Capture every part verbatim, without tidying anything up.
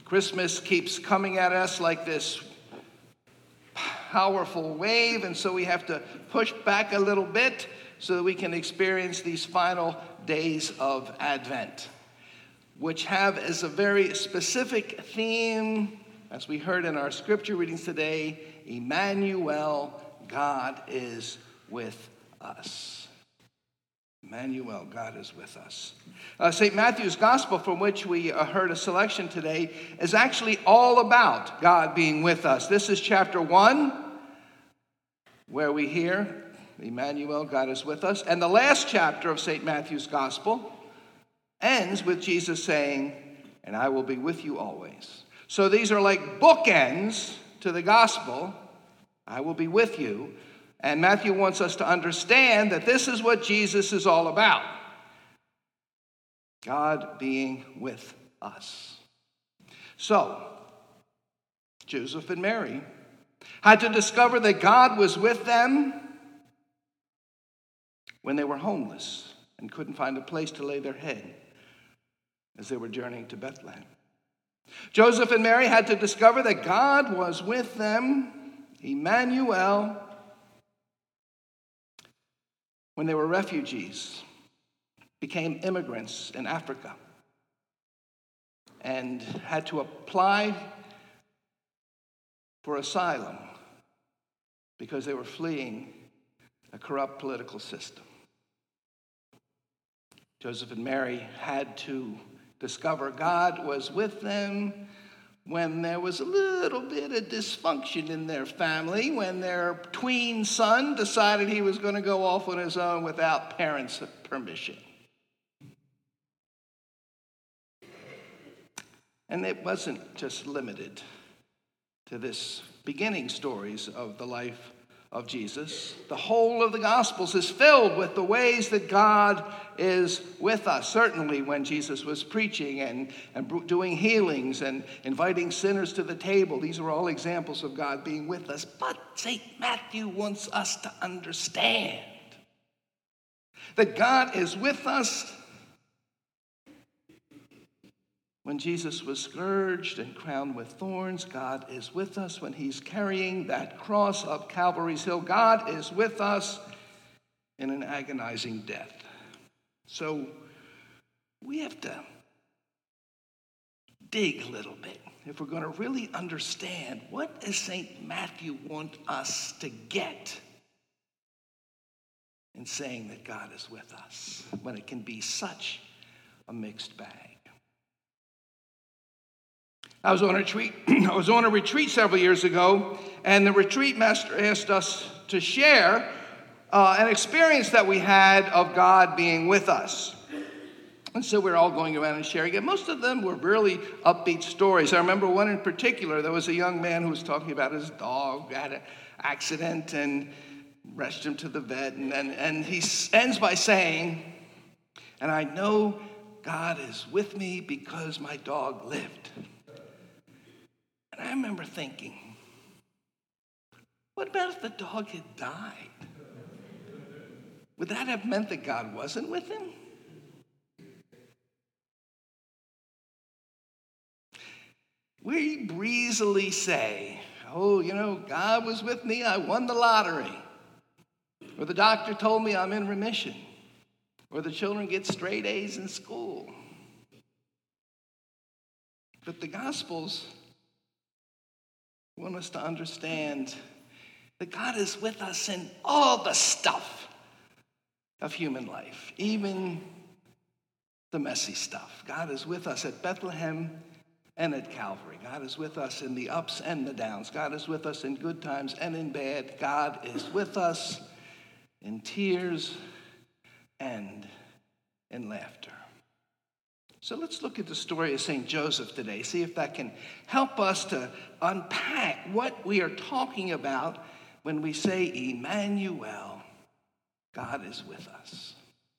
Christmas keeps coming at us like this powerful wave, and so we have to push back a little bit so that we can experience these final days of Advent, which have as a very specific theme, as we heard in our scripture readings today, Emmanuel, God is with us. Emmanuel, God is with us. Uh, Saint Matthew's Gospel, from which we uh, heard a selection today, is actually all about God being with us. This is chapter one, where we hear, Emmanuel, God is with us. And the last chapter of Saint Matthew's Gospel ends with Jesus saying, and I will be with you always. So these are like bookends to the Gospel. I will be with you. And Matthew wants us to understand that this is what Jesus is all about. God being with us. So, Joseph and Mary had to discover that God was with them when they were homeless and couldn't find a place to lay their head as they were journeying to Bethlehem. Joseph and Mary had to discover that God was with them, Emmanuel, when they were refugees, became immigrants in Africa, and had to apply for asylum because they were fleeing a corrupt political system. Joseph and Mary had to discover God was with them when there was a little bit of dysfunction in their family, when their tween son decided he was going to go off on his own without parents' permission. And it wasn't just limited to this beginning stories of the life of Jesus. The whole of the Gospels is filled with the ways that God is with us. Certainly when Jesus was preaching and, and doing healings and inviting sinners to the table, these are all examples of God being with us. But Saint Matthew wants us to understand that God is with us when Jesus was scourged and crowned with thorns. God is with us when he's carrying that cross up Calvary's hill. God is with us in an agonizing death. So we have to dig a little bit if we're going to really understand what does Saint Matthew want us to get in saying that God is with us when it can be such a mixed bag. I was on a retreat. I was on a retreat several years ago, and the retreat master asked us to share uh, an experience that we had of God being with us. And so we're all going around and sharing it. Most of them were really upbeat stories. I remember one in particular. There was a young man who was talking about his dog had an accident and rushed him to the vet. And, and, and he ends by saying, and I know God is with me because my dog lived. And I remember thinking, what about if the dog had died? Would that have meant that God wasn't with him? We breezily say, oh, you know, God was with me, I won the lottery. Or the doctor told me I'm in remission. Or the children get straight A's in school. But the Gospels want us to understand that God is with us in all the stuff of human life, even the messy stuff. God is with us at Bethlehem and at Calvary. God is with us in the ups and the downs. God is with us in good times and in bad. God is with us in tears and in laughter. So let's look at the story of Saint Joseph today, see if that can help us to unpack what we are talking about when we say, Emmanuel, God is with us.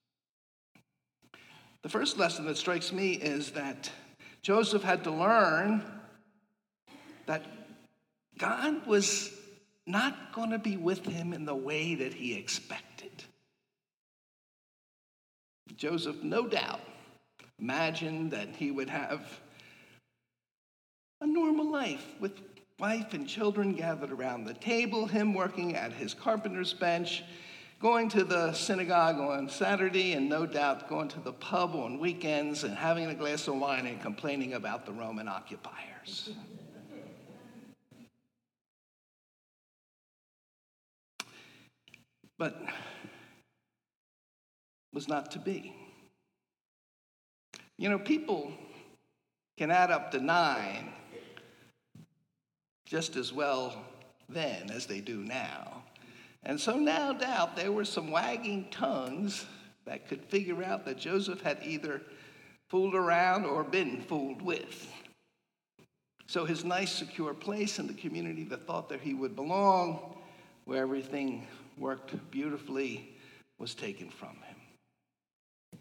The first lesson that strikes me is that Joseph had to learn that God was not going to be with him in the way that he expected. Joseph, no doubt, imagined that he would have normal life with wife and children gathered around the table, him working at his carpenter's bench, going to the synagogue on Saturday, and no doubt going to the pub on weekends and having a glass of wine and complaining about the Roman occupiers. But it was not to be. You know, people can add up to nine just as well then as they do now. And so no doubt there were some wagging tongues that could figure out that Joseph had either fooled around or been fooled with. So his nice, secure place in the community that thought that he would belong, where everything worked beautifully, was taken from him.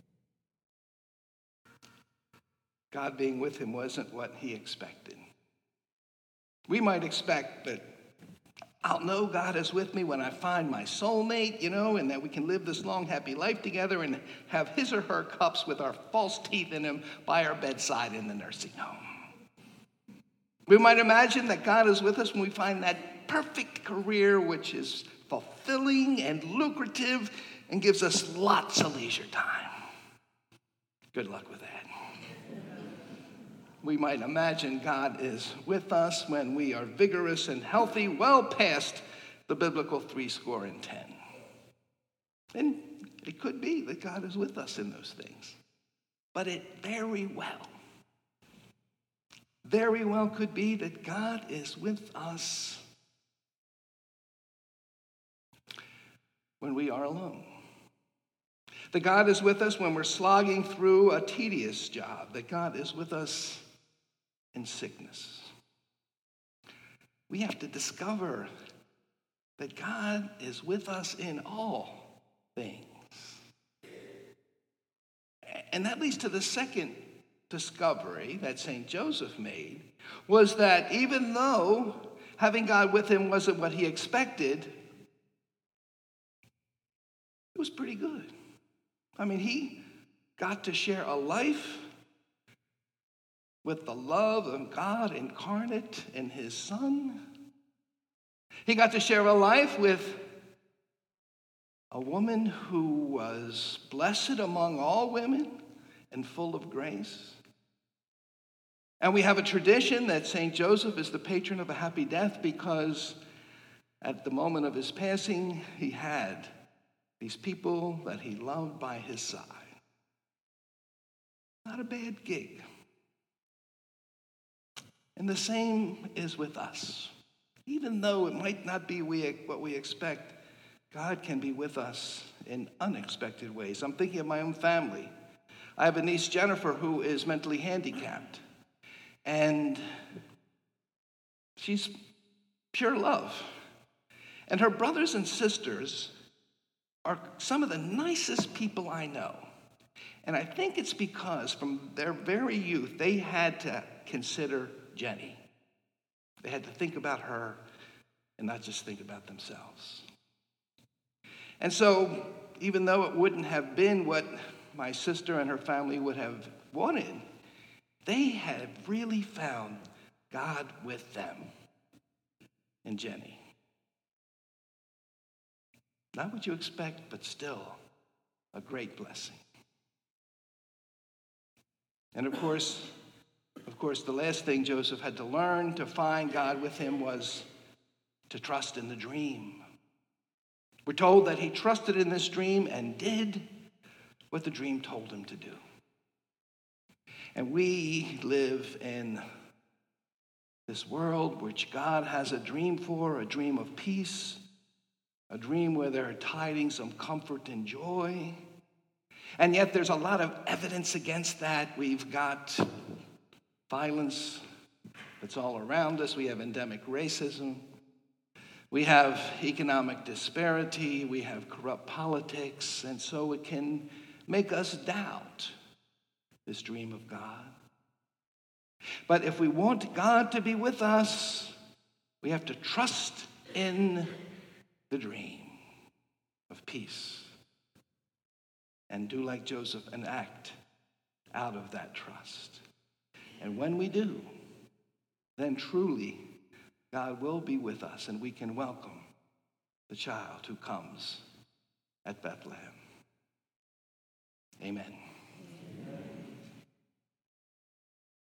God being with him wasn't what he expected. We might expect that I'll know God is with me when I find my soulmate, you know, and that we can live this long, happy life together and have his or her cups with our false teeth in them by our bedside in the nursing home. We might imagine that God is with us when we find that perfect career which is fulfilling and lucrative and gives us lots of leisure time. Good luck with that. We might imagine God is with us when we are vigorous and healthy, well past the biblical three score and ten. And it could be that God is with us in those things. But it very well, very well could be that God is with us when we are alone. That God is with us when we're slogging through a tedious job. That God is with us in sickness. We have to discover that God is with us in all things. And that leads to the second discovery that Saint Joseph made, was that even though having God with him wasn't what he expected, it was pretty good. I mean, he got to share a life with the love of God incarnate in his Son. He got to share a life with a woman who was blessed among all women and full of grace. And we have a tradition that Saint Joseph is the patron of a happy death because at the moment of his passing, he had these people that he loved by his side. Not a bad gig. And the same is with us. Even though it might not be we, what we expect, God can be with us in unexpected ways. I'm thinking of my own family. I have a niece, Jennifer, who is mentally handicapped. And she's pure love. And her brothers and sisters are some of the nicest people I know. And I think it's because from their very youth, they had to consider Jenny. They had to think about her and not just think about themselves. And so, even though it wouldn't have been what my sister and her family would have wanted, they had really found God with them in Jenny. Not what you expect, but still a great blessing. And of course, Of course, the last thing Joseph had to learn to find God with him was to trust in the dream. We're told that he trusted in this dream and did what the dream told him to do. And we live in this world which God has a dream for, a dream of peace, a dream where there are tidings of comfort and joy. And yet there's a lot of evidence against that. We've got violence that's all around us. We have endemic racism. We have economic disparity. We have corrupt politics. And so it can make us doubt this dream of God. But if we want God to be with us, we have to trust in the dream of peace and do like Joseph and act out of that trust. And when we do, then truly God will be with us and we can welcome the child who comes at Bethlehem. Amen.